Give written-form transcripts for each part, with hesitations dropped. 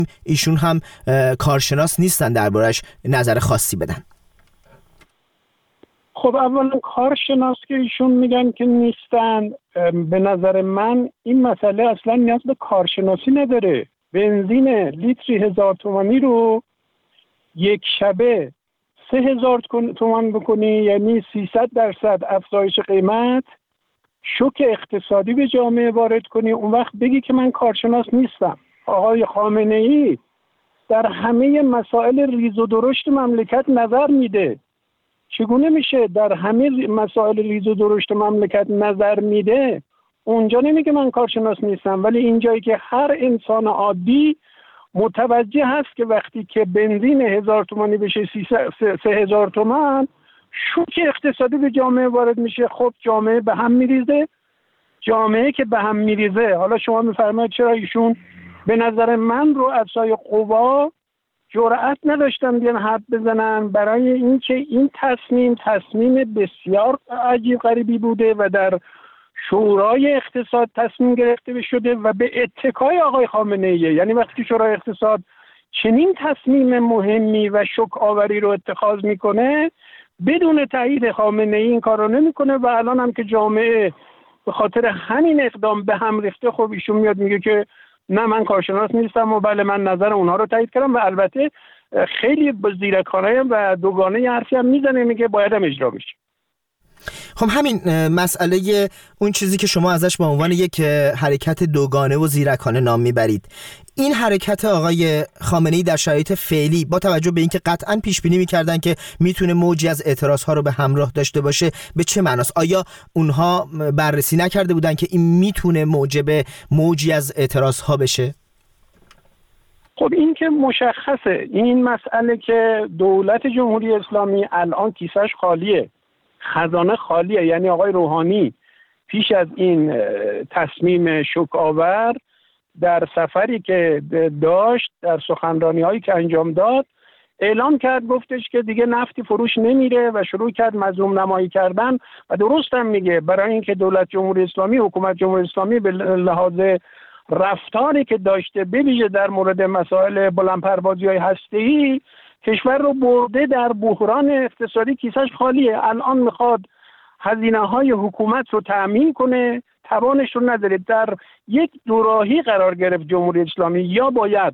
ایشون هم کارشناس نیستن دربارش نظر خاصی بدن. خب اولا کارشناس که ایشون میگن که نیستن، به نظر من این مسئله اصلا نیاز به کارشناسی نداره. بنزین لیتری 1000 تومانی رو یک شبه 3000 تومان بکنی، یعنی 300% افزایش قیمت، شوک اقتصادی به جامعه وارد کنی، اون وقت بگی که من کارشناس نیستم. آقای خامنه ای در همه مسائل ریز و درشت مملکت نظر میده. چگونه میشه در همه مسائل ریز و درشت مملکت نظر میده؟ اونجا نمیگه من کارشناس نیستم، ولی اینجایی که هر انسان عادی متوجه هست که وقتی که بنزین 1000 تومانی بشه 3000 تومان، شوک اقتصادی به جامعه وارد میشه. خب جامعه به هم میریزه. جامعه که به هم میریزه، حالا شما میفرمایید چرا ایشون به نظر من رو رؤسای قوا جرأت نداشتن بیان حرف بزنن، برای اینکه این تصمیم بسیار عجیب غریبی بوده و در شورای اقتصاد تصمیم گرفته شده و به اتکای آقای خامنه ای. یعنی وقتی شورای اقتصاد چنین تصمیم مهمی و شوک آوری رو اتخاذ میکنه، بدون تایید خامنه ای این کار رو نمیکنه و الان هم که جامعه به خاطر همین اقدام به هم ریخته، خب ایشون میاد میگه که نه من کارشناس نیستم و بله من نظر اونها رو تایید کردم و البته خیلی زیرکانه و دوگانه حرفی هم میزنه، میگه باید هم اجرا بشه. خب همین مسئله اون چیزی که شما ازش به عنوان یک حرکت دوگانه و زیرکانه نام میبرید، این حرکت آقای خامنه‌ای در شرایط فعلی با توجه به اینکه قطعاً پیش بینی می‌کردن که میتونه موجی از اعتراض‌ها رو به همراه داشته باشه، به چه معناست؟ آیا اونها بررسی نکرده بودن که این میتونه موجب موجی از اعتراض‌ها بشه؟ خب این که مشخصه، این مسئله که دولت جمهوری اسلامی الان کیسش خالیه، خزانه خالیه. یعنی آقای روحانی پیش از این تصمیم شوک آور در سفری که داشت، در سخنرانی هایی که انجام داد، اعلام کرد، گفتش که دیگه نفتی فروش نمیره و شروع کرد مظلوم نمایی کردن. و درست هم میگه، برای اینکه دولت جمهوری اسلامی، حکومت جمهوری اسلامی به لحاظ رفتاری که داشته، به ویژه در مورد مسائل بلندپروازی‌های هسته‌ای، کشور رو برده در بحران اقتصادی، کیسش خالیه. الان میخواد هزینه‌های حکومت رو تأمین کنه، توانش رو نداره. در یک دوراهی قرار گرفت جمهوری اسلامی، یا باید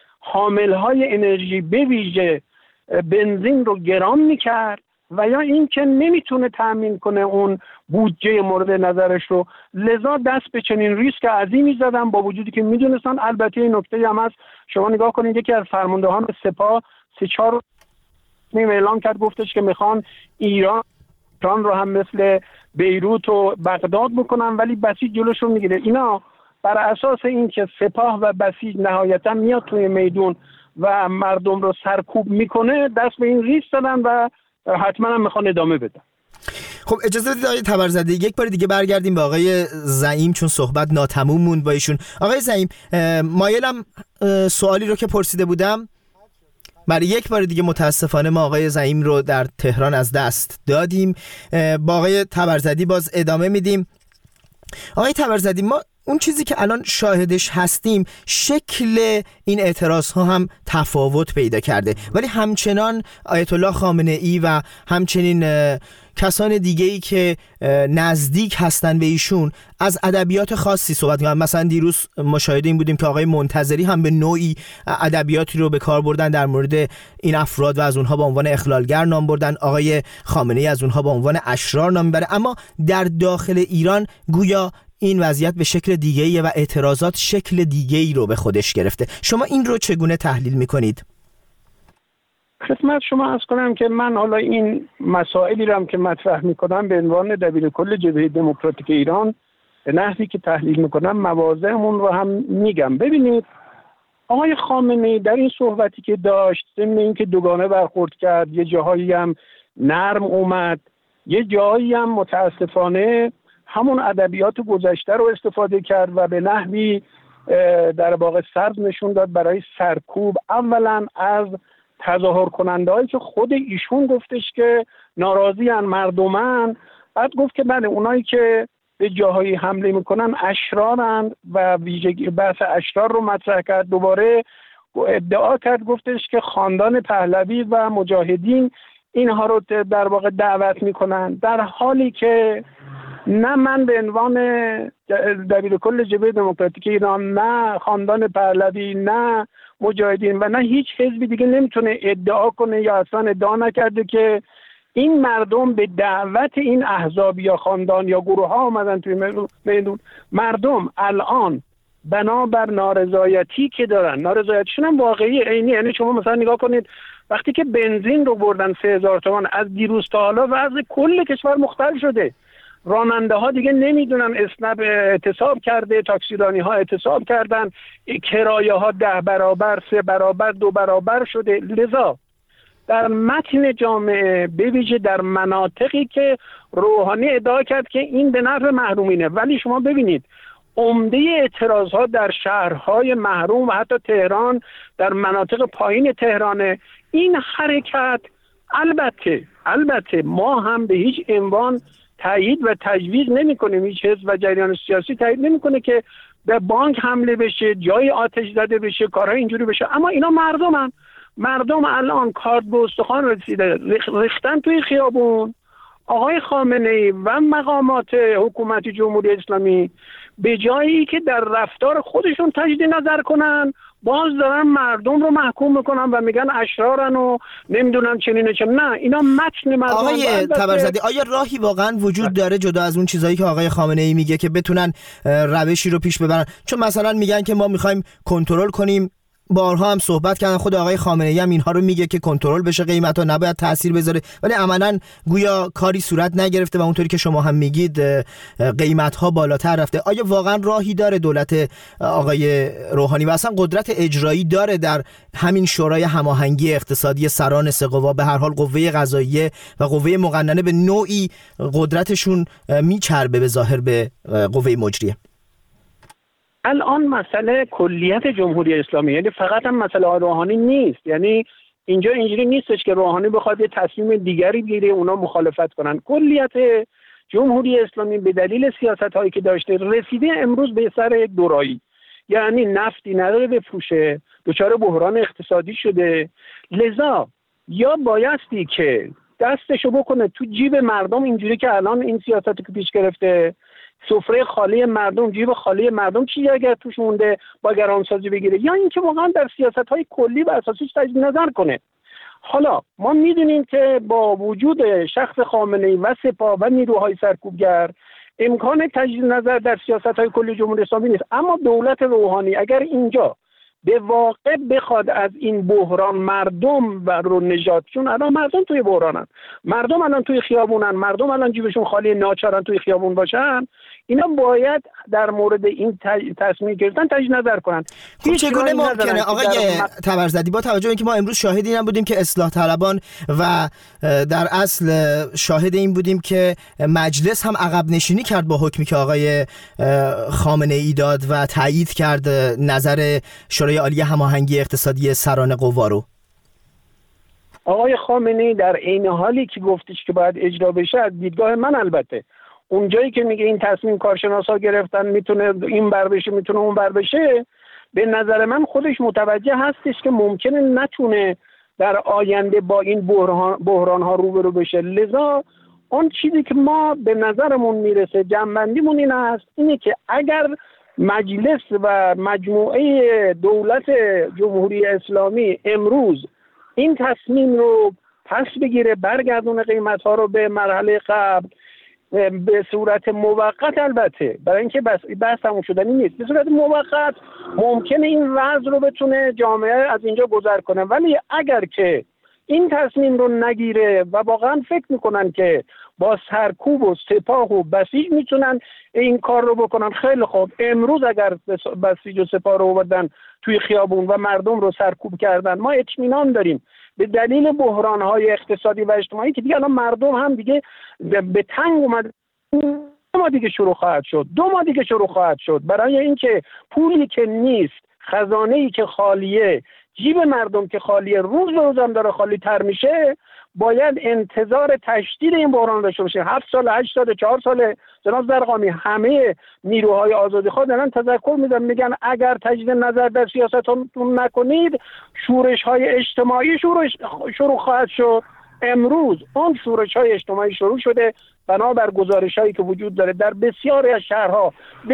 حاملهای انرژی به ویژه بنزین رو گران میکرد و یا این که نمیتونه تأمین کنه اون بودجه مورد نظرش رو، لذا دست به چنین ریسک عظیمی زدن، با وجودی که میدونستان. البته این نکته هم هست، شما نگاه کنید، یکی از فرماندهان سپاه 3-4 اعلام کرد، گفتش که میخوان ایران رو هم مثل بیروت و بغداد بکنن، ولی بسیج جلوشون میگیره. اینا بر اساس این که سپاه و بسیج نهایتا میاد توی میدون و مردم رو سرکوب میکنه، دست به این ریسک دادن و حتما هم میخوان ادامه بدن. خب اجازه بدید آقای تبرزده یک بار دیگه برگردیم به آقای زعیم، چون صحبت ناتموم موند با ایشون. آقای زعیم، مایلم سوالی رو که پرسیده بودم برای یک بار دیگه، متاسفانه ما آقای زعیم رو در تهران از دست دادیم. با آقای تبرزدی باز ادامه میدیم. آقای تبرزدی، ما اون چیزی که الان شاهدش هستیم، شکل این اعتراض ها هم تفاوت پیدا کرده، ولی همچنان آیت الله خامنه ای و همچنین کسان دیگه‌ای که نزدیک هستن به ایشون از ادبیات خاصی صحبت می‌کنن. مثلا دیروز مشاهده این بودیم که آقای منتظری هم به نوعی ادبیاتی رو به کار بردن در مورد این افراد و از اونها به عنوان اخلالگر نام بردن. آقای خامنه‌ای از اونها به عنوان اشرار نام میبره. اما در داخل ایران گویا این وضعیت به شکل دیگه‌ایه و اعتراضات شکل دیگه‌ای رو به خودش گرفته. شما این رو چگونه تحلیل می‌کنید؟ خدمت شما عرض کنم که من حالا این مسائلی رو هم که مطرح میکنم به عنوان دبیرکل جبهه دموکراتیک ایران به نحوی که تحلیل میکنم مواضعمون رو هم میگم. ببینید، آقای خامنه‌ای در این صحبتی که داشت، ضمن اینکه دوگانه برخورد کرد، یه جاهایی هم نرم اومد، یه جاهایی هم متاسفانه همون ادبیات گذشته رو استفاده کرد و به نحوی در واقع سرد نشون داد برای سرکوب اولا از تظاهر کننده هایی که خود ایشون گفتش که ناراضی ان، مردمن. بعد گفت که بله اونایی که به جاهایی حمله میکنن اشرارند و ویژگی بحث اشرار رو مطرح کرد. دوباره ادعا کرد، گفتش که خاندان پهلوی و مجاهدین اینها رو در واقع دعوت میکنن، در حالی که نه من به عنوان دبیر کل جبهه دموکراتیک ایران، نه خاندان پهلوی، نه مجاهدین و نه هیچ حزبی دیگه نمیتونه ادعا کنه یا اصلا ادعا نکرده که این مردم به دعوت این احزاب یا خاندان یا گروه ها آمدن توی میدون. مردم الان بنابر نارضایتی که دارن، نارضایتیشون هم واقعی عینی، یعنی شما مثلا نگاه کنید وقتی که بنزین رو بردن 3000 تومان، از دیروز تا حالا وضع کل کشور مختل شده. راننده ها دیگه نمیدونن، اسنپ اعتصاب کرده، تاکسیرانی ها اعتصاب کردن، کرایه ها 10 برابر، 3 برابر، 2 برابر شده. لذا در متن جامعه، به ویژه در مناطقی که روحانی ادعا کرد که این به نفع محرومینه، ولی شما ببینید عمده اعتراضات در شهرهای محروم و حتی تهران، در مناطق پایین تهرانه. این حرکت البته ما هم به هیچ عنوان تایید و تجویز نمی کنیم، هیچ حزب و جریان سیاسی تایید نمی کنه که به بانک حمله بشه، جای آتش زده بشه، کارهای اینجوری بشه، اما اینا مردم الان کارد به استخوان رسیده، ریختن توی خیابون. آقای خامنه‌ای و مقامات حکومت جمهوری اسلامی به جایی که در رفتار خودشون تجدید نظر کنن، باز دارن مردم رو محکوم میکنن و میگن اشرارن و نمیدونم چنینه. نه، اینا متن مردم. آقای تبرزدی، آیا راهی واقعا وجود داره جدا از اون چیزایی که آقای خامنه‌ای میگه که بتونن روشی رو پیش ببرن؟ چون مثلا میگن که ما میخوایم کنترل کنیم، بارها هم صحبت کردن، خود آقای خامنه‌ای هم اینها رو میگه که کنترل بشه، قیمتا نباید تاثیر بذاره، ولی عملاً گویا کاری صورت نگرفته و اونطوری که شما هم میگید قیمت‌ها بالاتر رفته. آیا واقعا راهی داره دولت آقای روحانی و اصلا قدرت اجرایی داره در همین شورای هماهنگی اقتصادی سران سه قوا؟ به هر حال قوه قضاییه و قوه مقننه به نوعی قدرتشون میچربه به ظاهر به قوه مجریه. الان مسئله کلیت جمهوری اسلامی، یعنی فقط هم مسئله روحانی نیست. یعنی اینجا اینجوری نیستش که روحانی بخواد یه تصمیم دیگری بگیره اونا مخالفت کنن. کلیت جمهوری اسلامی به دلیل سیاست‌هایی که داشته رسیده امروز به سر یک دورایی، یعنی نفتی نداره بفروشه، دچار بحران اقتصادی شده. لذا یا بایستی که دستشو بکنه تو جیب مردم، اینجوری که الان این سیاستی که پیش گرفته، سفره خالی مردم، جیب خالی مردم، چی اگر توش مونده با گرانسازی بگیره، یا اینکه واقعا در سیاست‌های کلی و اساسیش تجدید نظر کنه. حالا ما میدونیم که با وجود شخص خامنه‌ای و سپاه و نیروهای سرکوبگر امکان تجدید نظر در سیاست‌های کلی جمهوری اسلامی نیست. اما دولت روحانی اگر اینجا به واقع بخواد از این بحران مردم رو نجات، چون الان مردم توی بحرانن، مردم الان توی خیابونن، مردم الان جیبشون خالی ناچارن توی خیابون باشن، اینا باید در مورد این تصمیم گرفتن تجدید نظر کنن. خب چگونه ممکنه آقای تبرزدی با توجه به اینکه ما امروز شاهد این بودیم که اصلاح طلبان و در اصل شاهد این بودیم که مجلس هم عقب نشینی کرد با حکمی که آقای خامنه‌ای داد و تایید کرد نظر شورای عالی هماهنگی اقتصادی سران قوا رو؟ آقای خامنه‌ای در عین حالی که گفتش که باید اجرا بشه، از دیدگاه من البته اونجایی که میگه این تصمیم کارشناسا گرفتن میتونه این بر بشه میتونه اون بر بشه، به نظر من خودش متوجه هستش که ممکنه نتونه در آینده با این بحران ها روبرو بشه. لذا اون چیزی که ما به نظرمون میرسه، جنبندیمون این است، اینه که اگر مجلس و مجموعه دولت جمهوری اسلامی امروز این تصمیم رو پس بگیره، برگردونه قیمت ها رو به مرحله قبل به صورت موقت، البته برای اینکه بحث تموم شدنی نیست، به صورت موقت ممکنه این وضع رو بتونه جامعه از اینجا گذر کنه. ولی اگر که این تصمیم رو نگیره و واقعا فکر میکنن که با سرکوب و سپاه و بسیج میتونن این کار رو بکنن، خیلی خوب. امروز اگر بسیج و سپاه رو آوردن توی خیابون و مردم رو سرکوب کردن، ما اطمینان داریم به دلیل بحران‌های اقتصادی و اجتماعی که دیگه الان مردم هم دیگه به تنگ اومد، 2 ماه دیگه شروع خواهد شد برای اینکه پولی که نیست، خزانه‌ای که خالیه، جیب مردم که خالی، روز به روز هم داره خالی تر میشه، باید انتظار تشدید این بحران داشته باشیم. 7 سال 8 سال 4 سال جناب زرقامی همه نیروهای آزادیخواه دارن تذکر میدن، میگن اگر تجدید نظر در سیاستتون نکنید شورش های اجتماعی شروع خواهد شد. امروز اون شورش های اجتماعی شروع شده بنابر گزارش هایی که وجود داره در بسیاری از شهرها.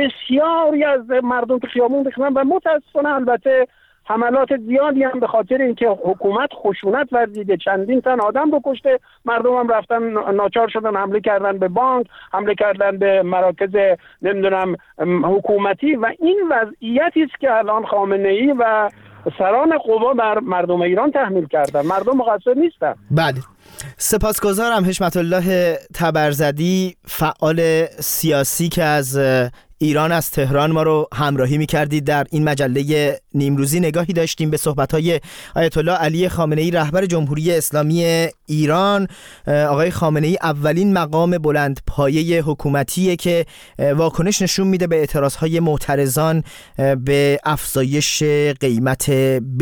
بسیاری از مردم که خیابون ریختن و متاسفانه البته حملات زیادی هم به خاطر اینکه حکومت خشونت ورزیده، چندین تن آدم رو کشته، مردم هم رفتن ناچار شدن حمله کردن به بانک، حمله کردن به مراکز نمیدونم حکومتی و این وضعیتی است که الان خامنه‌ای و سران قوا بر مردم ایران تحمیل کردن. مردم مقصر نیستن. بله، سپاسگزارم حشمت الله تبرزدی، فعال سیاسی که از ایران، از تهران ما رو همراهی می‌کردید در این مجله نیمروزی. نگاهی داشتیم به صحبت‌های آیت الله علی خامنه‌ای رهبر جمهوری اسلامی ایران. آقای خامنه‌ای اولین مقام بلند پایه حکومتیه که واکنش نشون میده به اعتراض‌های معترضان به افزایش قیمت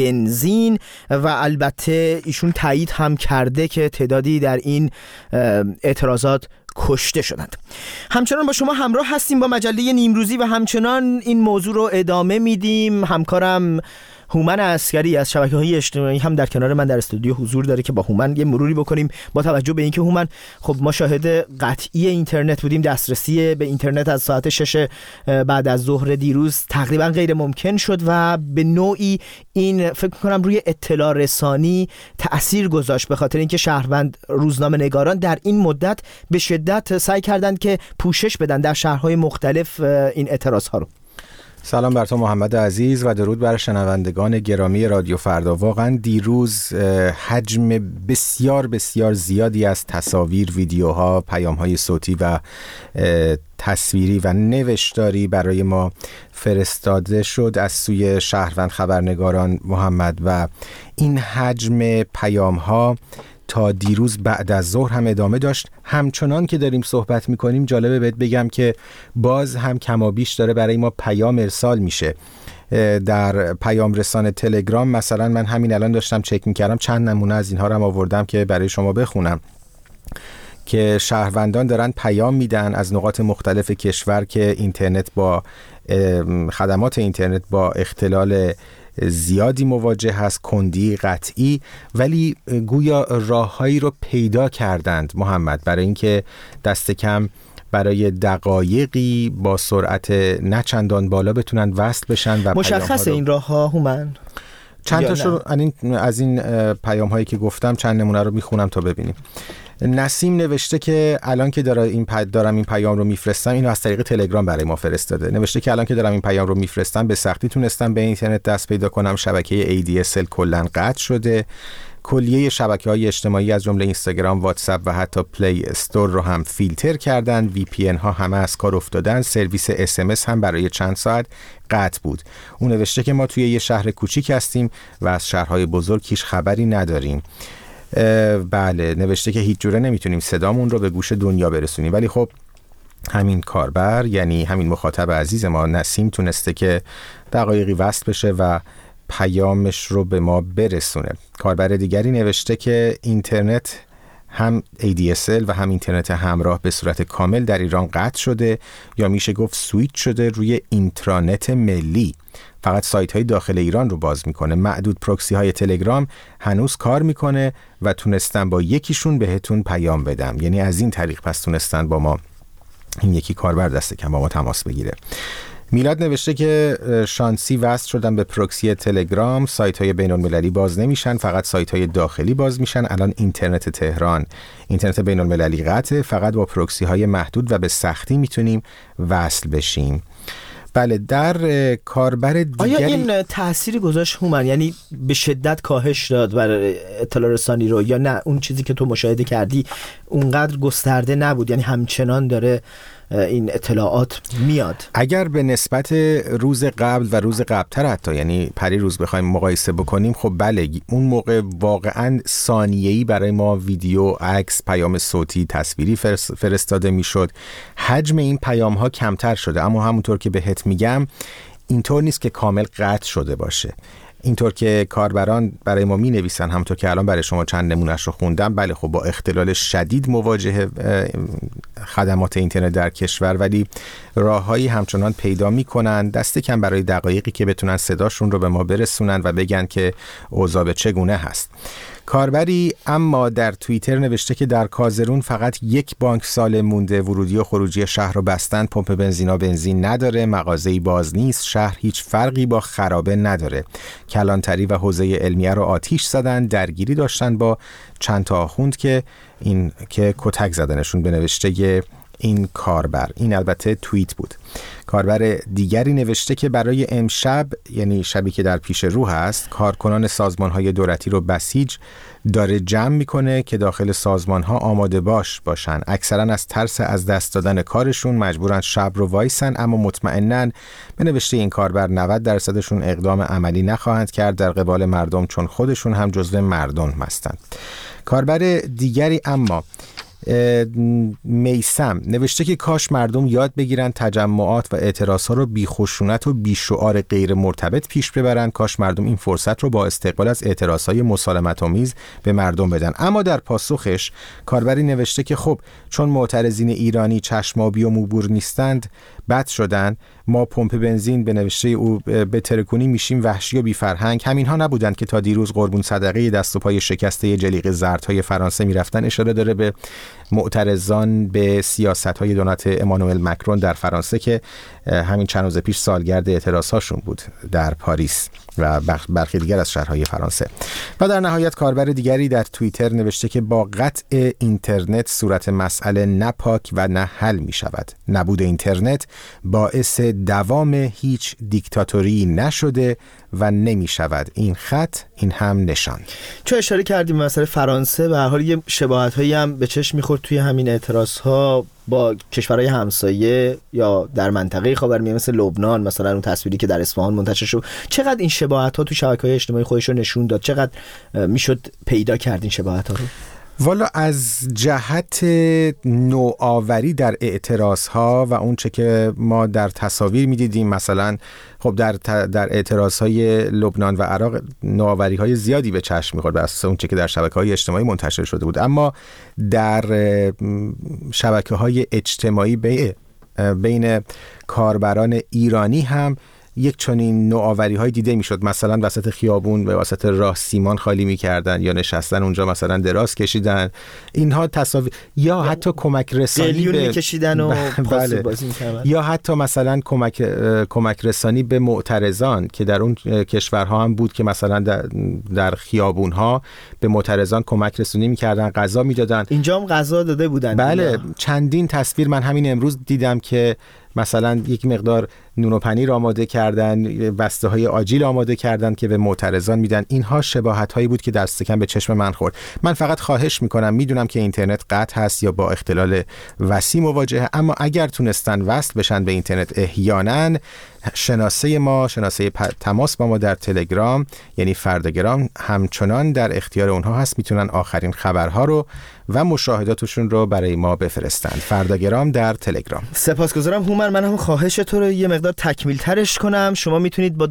بنزین و البته ایشون تایید هم کرده که تعدادی در این اعتراضات کشته شدند. همچنان با شما همراه هستیم با مجله نیمروزی و همچنان این موضوع رو ادامه میدیم. همکارم هومن عسکری از شبکه‌های اجتماعی هم در کنار من در استودیو حضور داره که با هومن یه مروری بکنیم. با توجه به اینکه هومن خب ما شاهد قطعی اینترنت بودیم، دسترسی به اینترنت از ساعت 6 بعد از ظهر دیروز تقریبا غیر ممکن شد و به نوعی این فکر کنم روی اطلاع رسانی تأثیر گذاشت، به خاطر اینکه شهروند روزنامه نگاران در این مدت به شدت سعی کردند که پوشش بدن در شهرهای مختلف این اعتراض‌ها رو. سلام بر تو محمد عزیز و درود بر شنوندگان گرامی رادیو فردا. واقعا دیروز حجم بسیار بسیار زیادی از تصاویر، ویدیوها، پیام‌های صوتی و تصویری و نوشتاری برای ما فرستاده شد از سوی شهروند خبرنگاران محمد و این حجم پیام‌ها تا دیروز بعد از ظهر هم ادامه داشت. همچنان که داریم صحبت میکنیم جالبه بهت بگم که باز هم کمابیش داره برای ما پیام ارسال میشه. در پیام رسان تلگرام مثلا من همین الان داشتم چک میکردم، چند نمونه از اینها رو هم آوردم که برای شما بخونم که شهروندان دارن پیام میدن از نقاط مختلف کشور که اینترنت با خدمات اینترنت با اختلال زیادی مواجه هست، کندی قطعی، ولی گویا راههایی رو پیدا کردند محمد برای اینکه دست کم برای دقایقی با سرعت نه چندان بالا بتونن وصل بشن. و مشخصه این راه‌ها هومن چند تاشو از این پیام هایی که گفتم چند نمونه رو میخونم تا ببینیم. نسیم نوشته که الان که دارم این پیام رو میفرستم، اینو از طریق تلگرام برای ما فرستاده. نوشته که الان که دارم این پیام رو میفرستم به سختی تونستم به اینترنت دست پیدا کنم. شبکه ADSL کلاً قطع شده. کلیه شبکه‌های اجتماعی از جمله اینستاگرام، واتساپ و حتی پلی استور رو هم فیلتر کردن. VPN ها همه از کار افتادن. سرویس SMS هم برای چند ساعت قطع بود. اون نوشته که ما توی یه شهر کوچیک هستیم و از شهرهای بزرگ هیچ خبری نداریم. بله، نوشته که هیچ جوره نمیتونیم صدامون رو به گوش دنیا برسونیم، ولی خب همین کاربر، یعنی همین مخاطب عزیز ما نسیم، تونسته که دقایقی وصل بشه و پیامش رو به ما برسونه. کاربر دیگری نوشته که اینترنت هم ADSL و هم اینترنت همراه به صورت کامل در ایران قطع شده، یا میشه گفت سویچ شده روی اینترنت ملی. فقط سایت های داخل ایران رو باز میکنه. معدود پروکسی های تلگرام هنوز کار میکنه و تونستن با یکیشون بهتون پیام بدم. یعنی از این طریق پس تونستن با ما، این یکی کاربر دست کم، با ما تماس بگیره. میلاد نوشته که شانسی وصل شدن به پروکسی تلگرام، سایت های بین المللی باز نمیشن، فقط سایت های داخلی باز میشن. الان اینترنت تهران، اینترنت بین المللی قطعه، فقط با پروکسی های محدود و به سختی میتونیم وصل بشیم. بله، در کاربر دیگری آیا این تأثیری گذاشت هومن؟ یعنی به شدت کاهش داد بر اطلاع رسانی رو، یا نه اون چیزی که تو مشاهده کردی اونقدر گسترده نبود، یعنی همچنان داره این اطلاعات میاد؟ اگر به نسبت روز قبل و روز قبلتر حتی، یعنی پری روز بخوایم مقایسه بکنیم، خب بله اون موقع واقعا ثانیه‌ای برای ما ویدیو، عکس، پیام صوتی، تصویری فرستاده میشد. حجم این پیام ها کمتر شده، اما همونطور که بهت میگم اینطور نیست که کامل قطع شده باشه. اینطور که کاربران برای ما می‌نویسن، همونطور که الان برای شما چند نمونهش رو خوندم، بله خب با اختلال شدید مواجه خدمات اینترنت در کشور، ولی راههایی همچنان پیدا می‌کنن دست کم برای دقایقی که بتونن صداشون رو به ما برسونن و بگن که اوضاع چگونه هست. کاربری اما در توییتر نوشته که در کازرون فقط یک بانک سالم مونده، ورودی و خروجی شهر رو بستن، پمپ بنزینا بنزین نداره، مغازه‌ای باز نیست، شهر هیچ فرقی با خرابه نداره. کلانتری و حوزه علمیه رو آتیش زدن، درگیری داشتن با چند تا آخوند که کتک زدنشون به نوشته این کاربر. این البته توییت بود. کاربر دیگری نوشته که برای امشب، یعنی شبی که در پیش رو هست، کارکنان سازمان‌های دولتی رو بسیج داره جمع میکنه که داخل سازمان‌ها آماده باشن. اکثرا از ترس از دست دادن کارشون مجبورن شب رو وایسن، اما مطمئنن به نوشته این کاربر 90%شون اقدام عملی نخواهند کرد در قبال مردم، چون خودشون هم جزو مردم هستند. کاربر دیگری اما میسم نوشته که کاش مردم یاد بگیرن تجمعات و اعتراضها رو بی خشونت و بی شعار غیر مرتبط پیش ببرن. کاش مردم این فرصت رو با استقبال از اعتراضهای مسالمت آمیز به مردم بدن. اما در پاسخش کاربری نوشته که خب چون معترضین ایرانی چشمابی و موبور نیستند بد شدن، ما پمپ بنزین به نوشته او به ترکونی میشیم وحشی و بی فرهنگ. همینها نبودند که تا دیروز قربون صدقه دست و پای شکسته جلیقه زردهای فرانسه میرفتن. اشاره داره به معترضان به سیاست‌های دولت امانوئل مکرون در فرانسه که همین چند روز پیش سالگرد اعتراض‌هاشون بود در پاریس و برخی دیگر از شهرهای فرانسه. و در نهایت کاربر دیگری در توییتر نوشته که با قطع اینترنت صورت مسئله نه پاک و نه حل می شود. نبود اینترنت باعث دوام هیچ دیکتاتوری نشده و نمی شود. این خط این هم نشان. چون اشاره کردیم مسئله فرانسه، به هر حال یه شباهت‌هایی هم به چشم می‌خورد توی همین اعتراض‌ها با کشورهای همسایه یا در منطقه خاورمیانه مثل لبنان، مثلا اون تصویری که در اصفهان منتشر شد. چقدر این شباهت‌ها تو شبکه‌های اجتماعی خودش رو نشون داد؟ چقدر میشد پیدا کرد این شباهت‌ها رو؟ والا از جهت نوآوری در اعتراضها و اون چه که ما در تصاویر می‌دیدیم، مثلا خب در اعتراضهای لبنان و عراق نوآوری‌های زیادی به چشم می‌خورد بر اساس اون چه که در شبکه‌های اجتماعی منتشر شده بود، اما در شبکه‌های اجتماعی بین کاربران ایرانی هم یک چنین نوآوری‌های دیده میشد. مثلا وسط خیابون به واسط راه سیمان خالی می‌کردن یا نشستن اونجا مثلا دراز کشیدن. اینها تصاویر یا حتی کمک رسانی به کشیدن و پاس بازی می‌کردن، یا حتی مثلا کمک رسانی به معترضان که در اون کشورها هم بود که مثلا در خیابون‌ها به معترضان کمک رسانی می‌کردن، غذا می‌دادن. اینجا هم غذا داده بودن. بله، چندین تصویر من همین امروز دیدم که مثلا یک مقدار نون و پنیر آماده کردن، بسته های آجیل آماده کردن که به معترضان میدن. اینها شباهت هایی بود که دست کم به چشم من خورد. من فقط خواهش میکنم، میدونم که اینترنت قطع هست یا با اختلال وسیع مواجهه، اما اگر تونستن وصل بشن به اینترنت احیانا، شناسه تماس با ما در تلگرام یعنی فردگرام همچنان در اختیار اونها هست. میتونن آخرین خبرها رو و مشاهداتشون رو برای ما بفرستن. فردگرام در تلگرام. سپاسگزارم هومن. من هم خواهش تو رو یه مقدار تکمیل ترش کنم. شما میتونید با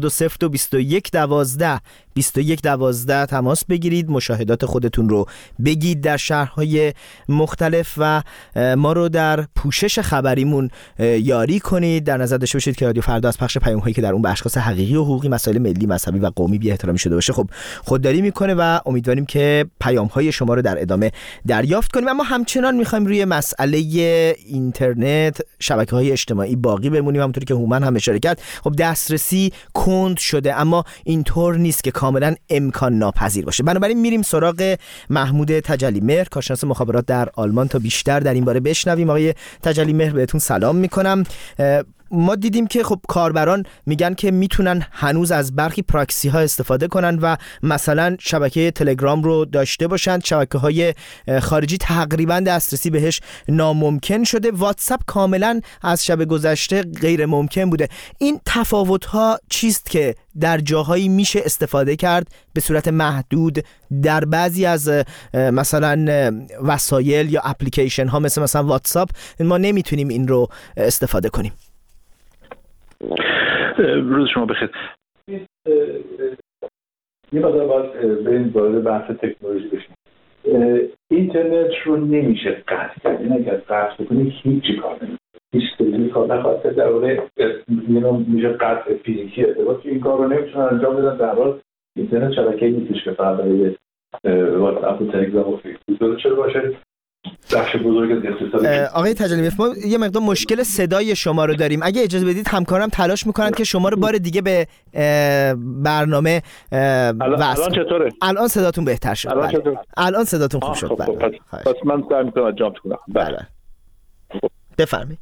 2042022112 تماس بگیرید، مشاهدات خودتون رو بگید در شهرهای مختلف و ما رو در پوشش خبریمون یاری کنید. در نظر داشته باشید که رادیو فردا از پخش پیام‌هایی که در اون به اشخاص حقیقی و حقوقی، مسائل ملی، مذهبی و قومی بی‌احترامی شده باشه خب خودداری میکنه و امیدواریم که پیام‌های شما رو در ادامه دریافت کنیم. اما همچنان می‌خوایم روی مسئله اینترنت، شبکه‌های اجتماعی باقی بمونیم. همونطوری که هومن هم اشاره کرد، خب دسترسی کند شده، اما اینطور نیست که کاملا امکان ناپذیر باشه. بنابراین میریم سراغ محمود تجلی مهر، کارشناس مخابرات در آلمان، تا بیشتر در این باره بشنویم. آقای تجلی مهر، بهتون سلام میکنم. ما دیدیم که خب کاربران میگن که میتونن هنوز از برخی پراکسی ها استفاده کنن و مثلا شبکه تلگرام رو داشته باشن، شبکه های خارجی تقریبا دسترسی بهش ناممکن شده، واتساپ کاملا از شب گذشته غیر ممکن بوده. این تفاوت ها چیست که در جاهایی میشه استفاده کرد به صورت محدود، در بعضی از مثلا وسایل یا اپلیکیشن ها مثلا واتساپ ما نمیتونیم این رو استفاده کنیم؟ روز شما بخیر. یه مقدار باید بریم وارد بحث تکنولوژی بشیم. اینترنت رو نمیشه قطع کرد. این اگر قطع بکنی هیچی کار نمیشه، هیچ سری کار نخواهد کرد. در واقع میشه قطع فیزیکی ارتباطی این کار رو نمیتونن انجام بدن. در حال اینترنت شبکه‌ای نیستش که فقط برای واتساپ و تلگرام و فیسبوک چه باشه. بخش بزرگ از اقتصاد. آقای تجلیمی، ما یه مقدار مشکل صدای شما رو داریم. اگه اجازه بدید همکارم تلاش میکنن که شما رو بار دیگه به برنامه الان چطوره؟ الان صداتون بهتر شد. الان صداتون خوب شد. پس من سعی میکنم انجام کنم. بله. بفرمایید.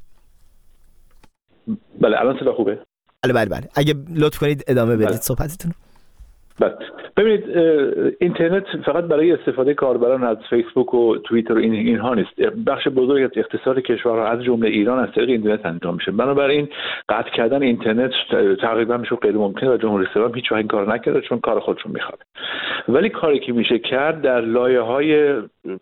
بله الان صدا خوبه؟ بله. اگه لطف کنید ادامه بدید صحبتتون. بله. ببینید اینترنت فقط برای استفاده کاربران از فیسبوک و توییتر و اینها نیست. بخش بزرگ از اقتصاد کشورها از جمله ایران از طریق اینترنت انجام میشه. بنابراین قطع کردن اینترنت تقریبا میشه غیر ممکنه و جمهوری اسلامی هیچ وقت این کار نکرده چون کار خودشون میخواد. ولی کاری که میشه کرد در لایه‌های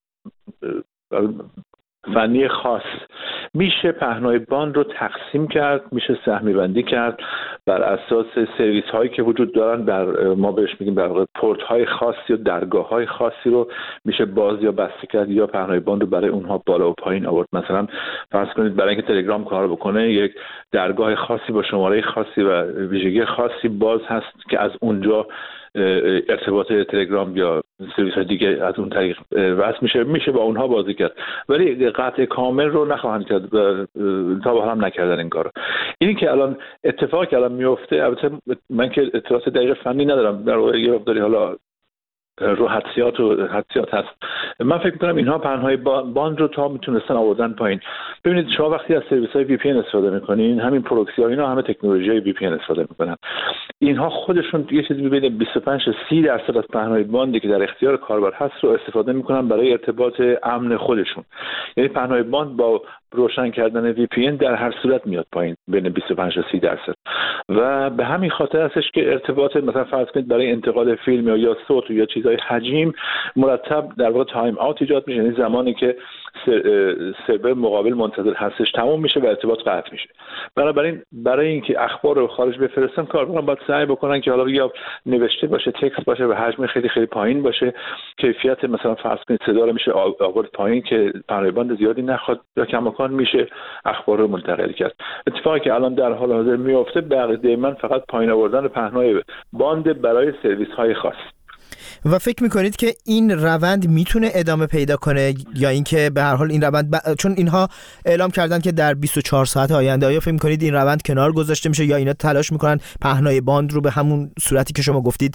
فنی خاص میشه پهنای باند رو تقسیم کرد، میشه سهمی بندی کرد بر اساس سرویس هایی که وجود دارن. ما بهش میگیم در واقع پورت های خاصی و درگاه های خاصی رو میشه باز یا بسته کرد یا پهنای باند رو برای اونها بالا و پایین آورد. مثلا فرض کنید برای اینکه تلگرام کار بکنه یک درگاه خاصی با شماره خاصی و ویژگی خاصی باز هست که از اونجا ارتباط تلگرام یا سرویس های دیگه از اون طریق وصل میشه با اونها بازی کرد. ولی قطع کامل رو نخواهند کرد و تا به حال هم نکردن این کارو. اینی که الان اتفاقی که الان میفته، البته من که اطلاعات دقیق فنی ندارم، در واقع یه مقداری حالا رو حدسیات هست. من فکر می‌کنم اینها پهن‌های باند رو تا میتونستن آوردن پایین. ببینید شما وقتی از سرویس‌های وی پی ان استفاده می‌کنین، همین پروکسی ها اینا همه تکنولوژی وی پی ان استفاده می‌کنن. اینها خودشون یه چیزی بین 25 تا 30% از پهن‌های باندی که در اختیار کاربر هست رو استفاده می‌کنن برای ارتباط امن خودشون. یعنی پهن‌های باند با روشن کردن وی پی ان در هر صورت میاد پایین بین 25 تا 30%. و به همین خاطر هستش که ارتباط مثلا فرض کنید برای انتقال فیلم یا صوت یا چیزای حجیم مرتب در واقع تایم آوت ایجاد میشه. یعنی زمانی که سرور مقابل منتظر هستش تموم میشه و ارتباط قطع میشه. بنابراین برای اینکه اخبار رو خارج بفرستن کاربران باید سعی بکنن که حالا یا نوشته باشه، تکست باشه و حجم خیلی خیلی پایین باشه، کیفیت مثلا فرض کنید صدا رو میشه آورد پایین که پهنای باند زیادی نخواد یا کماکان میشه اخبار رو منتقل کرد. اتفاقی که الان در حال حاضر میفته بقیه من فقط پایین آوردن پهنای باند برای سرویس های خاص. و فکر میکنید که این روند میتونه ادامه پیدا کنه یا اینکه به هر حال این روند چون اینها اعلام کردن که در 24 ساعت آینده، آیا فکر میکنید این روند کنار گذاشته میشه یا اینا تلاش میکنن پهنای باند رو به همون صورتی که شما گفتید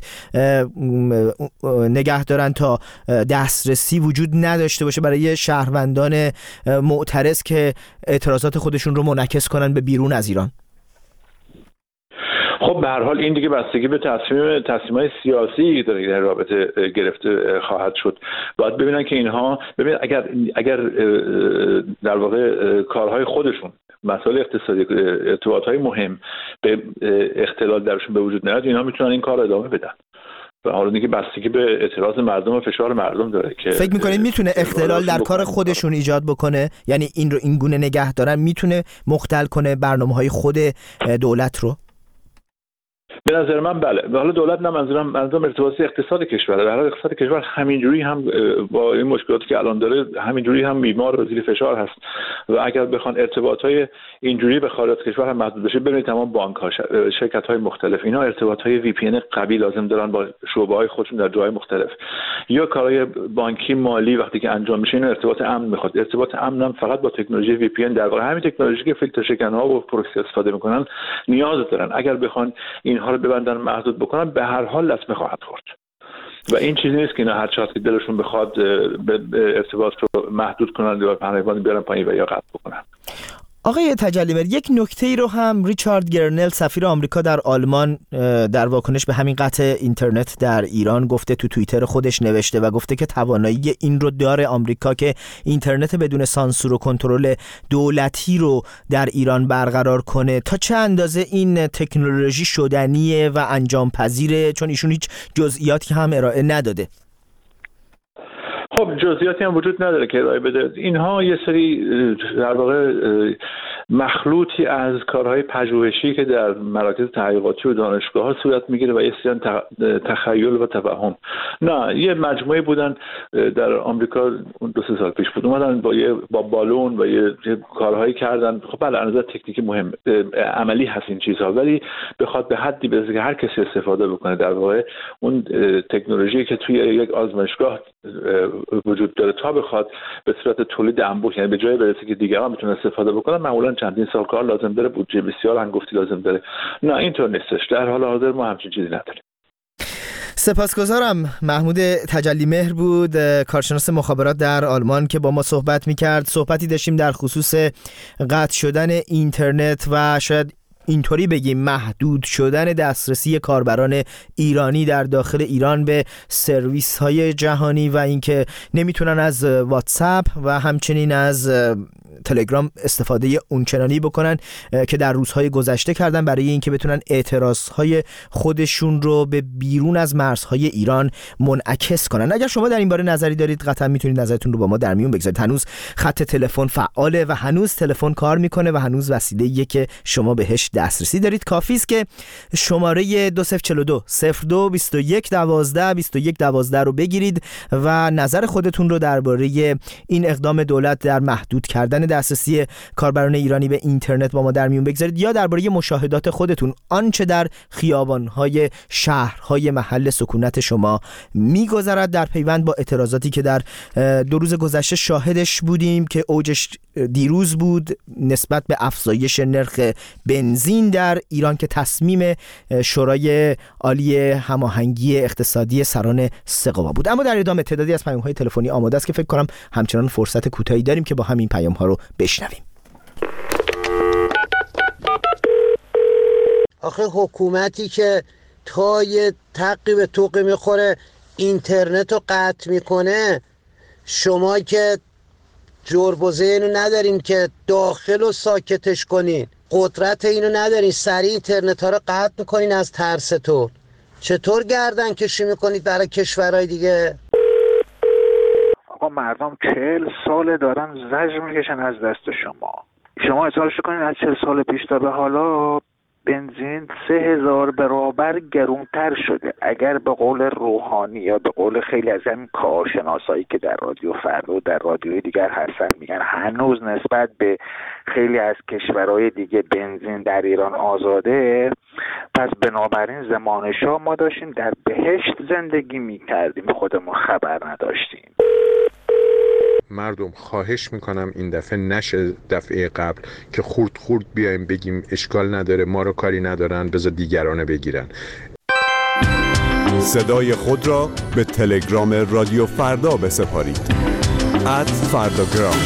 نگه دارن تا دسترسی وجود نداشته باشه برای شهروندان معترض که اعتراضات خودشون رو منعکس کنن به بیرون از ایران؟ خب به هر حال این دیگه بستگی به تصمیم‌های سیاسی داره در رابطه گرفته خواهد شد. باید ببینن که اینها اگر در واقع کارهای خودشون مسائل اقتصادی ارتباطات مهم به اختلال درشون به وجود نیاد، اینها میتونن این کار رو ادامه بدن. و حالا دیگه بستگی به اعتراض مردم و فشار مردم داره که فکر می‌کنید میتونه اختلال در کار خودشون ایجاد بکنه؟ یعنی این گونه نگه دارن میتونه مختل کنه برنامه‌های خود دولت رو؟ به نظر من بله. حالا دولت نه، منظورم ارتباطی اقتصاد کشوره. در حال اقتصاد کشور همینجوری هم با این مشکلاتی که الان داره همینجوری هم بیمار و زیر فشار هست و اگر بخوان ارتباطای اینجوری به خارج از کشور هم محدود بشه، ببینید تمام بانک‌ها، شرکت‌های مختلف اینا ارتباطای وی پی ان قوی لازم دارن با شعبه‌های خودشون در جاهای مختلف. یا کارهای بانکی مالی وقتی که انجام میشه این ارتباط امن میخواد. ارتباط امن هم فقط با تکنولوژی وی پی ان در واقع همین تکنولوژی که فیلتر شکن‌ها و پروکسی استفاده میکنن نیاز دارن. اگر بخوان اینها رو ببندن محدود بکنن به هر حال لطمه خواهد خورد. و این چیزی نیست که اینا هر چقدر که دلشون بخواد به ارتباط رو محدود کنن یا پهنای باند بیارن پایین و یا قطع بکنن. آقای تجلی‌ور، یک نکته‌ای رو هم ریچارد گرنل سفیر آمریکا در آلمان در واکنش به همین قطع اینترنت در ایران گفته، تو توییتر خودش نوشته و گفته که توانایی این رو داره آمریکا که اینترنت بدون سانسور و کنترل دولتی رو در ایران برقرار کنه. تا چه اندازه این تکنولوژی شدنیه و انجام پذیره؟ چون ایشون هیچ جزئیاتی هم ارائه نداده. خب جزئیاتی هم وجود نداره که ارائه بده. اینها یه سری در واقع مخلوطی از کارهای پژوهشی که در مراکز تحقیقاتی و دانشگاه‌ها صورت میگیره و یه سری تخیل و توهم. نه، یه مجموعه بودن در آمریکا 2-3 سال پیش بود، اومدن با بالون و یه کارهایی کردن. خب بله، از نظر تکنیکی مهم عملی هست این چیزها، ولی بخواد به حدی برسه که هر کسی استفاده بکنه، در واقع اون تکنولوژی که توی یک آزمایشگاه وجود داره تا بخواد به صورت تولید انبوه، یعنی به جای برسه که دیگران میتونن استفاده بکنن، معمولا چندین سال کار لازم داره، بودجه بسیار هنگفتی لازم داره. نه اینطور نیستش. در حال حاضر ما همچین چیزی نداریم. سپاسگزارم. محمود تجلی مهر بود، کارشناس مخابرات در آلمان که با ما صحبت میکرد. صحبتی داشتیم در خصوص قطع شدن اینترنت و شاید اینطوری بگیم محدود شدن دسترسی کاربران ایرانی در داخل ایران به سرویس های جهانی و اینکه نمیتونن از واتساپ و همچنین از تلگرام استفاده اونچنانی بکنن که در روزهای گذشته کردن برای اینکه بتونن اعتراضهای خودشون رو به بیرون از مرزهای ایران منعکس کنن. اگر شما در این باره نظری دارید قطعا میتونید نظرتون رو با ما در میون بگذارید. هنوز خط تلفن فعاله و هنوز تلفن کار میکنه و هنوز وسیله‌ایه که شما بهش دسترسی دارید. کافی است که شماره 2042 02 21 12 21 12 رو بگیرید و نظر خودتون رو درباره این اقدام دولت در محدود کردن دسترسی کاربران ایرانی به اینترنت با ما در میون بگذارید، یا درباره مشاهدات خودتون، آنچه در خیابان‌های شهرهای محل سکونت شما می‌گذرد در پیوند با اعتراضاتی که در 2 روز گذشته شاهدش بودیم که اوجش دیروز بود نسبت به افزایش نرخ بنزین در ایران که تصمیم شورای عالی هماهنگی اقتصادی سران سقوا بود. اما در ادامه تعدادی از پیام‌های تلفنی آماده است که فکر کنم همچنان فرصت کوتاهی داریم که با همین پیام‌ها رو بشنویم. آخه حکومتی که تا یه تقی به توقی میخوره اینترنت رو قطع میکنه، شما که جربوزه اینو ندارین که داخل رو ساکتش کنین، قدرت اینو ندارین سریع اینترنت ها رو قطع میکنین از ترستون، چطور گردن کشی میکنید برای کشورهای دیگه؟ آقا مردم 40 سال دارن زجر میکشن از دست شما احساس کنین از 40 سال پیش تا به حالا بنزین 3000 برابر گرونتر شده. اگر به قول روحانی یا به قول خیلی از همین کارشناسایی که در رادیو فردا و در رادیوی دیگر هستن میگن هنوز نسبت به خیلی از کشورهای دیگه بنزین در ایران آزاده، پس بنابراین زمان شاه ما داشتیم در بهشت زندگی میکردیم، خودمون خبر نداشتیم. مردم خواهش میکنم این دفعه نشه دفعه قبل که خورد بیایم بگیم اشکال نداره، ما رو کاری ندارن، بذار دیگرانه بگیرن. صدای خود را به تلگرام رادیو فردا بسپارید. @فرداگرام.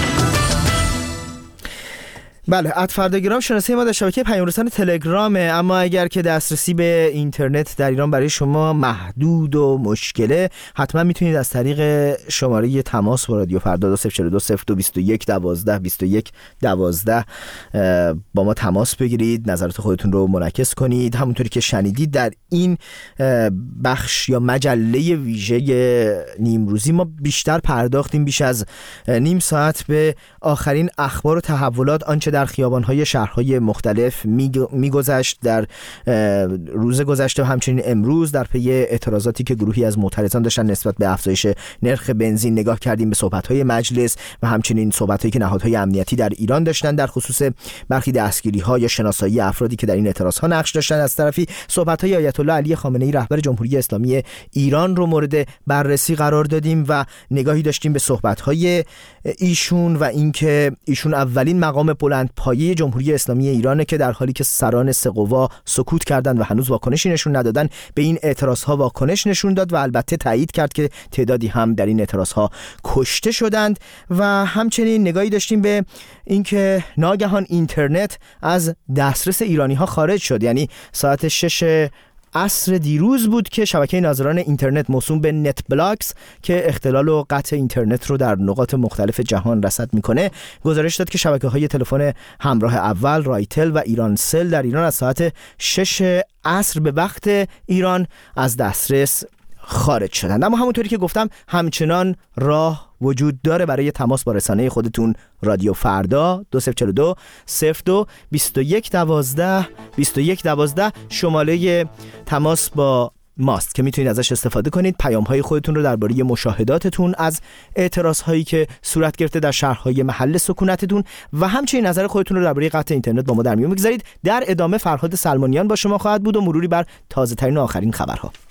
بله، @فرداگرام شناسه ما در شبکه پیام‌رسان تلگرامه. اما اگر که دسترسی به اینترنت در ایران برای شما محدود و مشکله، حتما میتونید از طریق شماره تماس با رادیو فردا 2042 02 21 12 21 12 با ما تماس بگیرید، نظرات خودتون رو منعکس کنید. همونطوری که شنیدید در این بخش یا مجله ویژه نیمروزی ما بیشتر پرداختیم بیش از نیم ساعت به آخرین اخبار و تحولات، آنچه در خیابان‌های شهرهای مختلف می‌گذشت در روز گذشته و همچنین امروز در پی اعتراضاتی که گروهی از معترضان داشتن نسبت به افزایش نرخ بنزین. نگاه کردیم به صحبت‌های مجلس و همچنین صحبت‌هایی که نهادهای امنیتی در ایران داشتن در خصوص برخی دستگیری‌ها یا شناسایی افرادی که در این اعتراض‌ها نقش داشتن. از طرفی صحبت‌های آیت الله علی خامنه‌ای رهبر جمهوری اسلامی ایران رو مورد بررسی قرار دادیم و نگاهی داشتیم به صحبت‌های ایشون و اینکه ایشون اولین مقام بلند پایه جمهوری اسلامی ایرانه که در حالی که سران سقوا سکوت کردند و هنوز واکنشی نشون ندادن، به این اعتراضها واکنش نشون داد و البته تایید کرد که تعدادی هم در این اعتراضها کشته شدند. و همچنین نگاهی داشتیم به اینکه ناگهان اینترنت از دسترس ایرانی‌ها خارج شد. یعنی ساعت 6 عصر دیروز بود که شبکه ناظران اینترنت موسوم به نت بلاکس که اختلال و قطع اینترنت رو در نقاط مختلف جهان رصد میکنه گزارش داد که شبکه‌های تلفن همراه اول، رایتل و ایرانسل در ایران از ساعت 6 عصر به وقت ایران از دسترس خارج شدند. اما همونطوری که گفتم همچنان راه وجود داره برای تماس با رسانه خودتون. رادیو فردا 2042 02 21 12 21 12 شماره تماس با ماست که میتونید ازش استفاده کنید. پیام‌های خودتون رو درباره مشاهداتتون از اعتراض‌هایی که صورت گرفته در شهرهای محل سکونتتون و همچنین نظر خودتون رو درباره قطع اینترنت با ما در میون بگذارید. در ادامه فرهاد سلمانیان با شما خواهد بود و مروری بر تازه‌ترین و آخرین خبرها.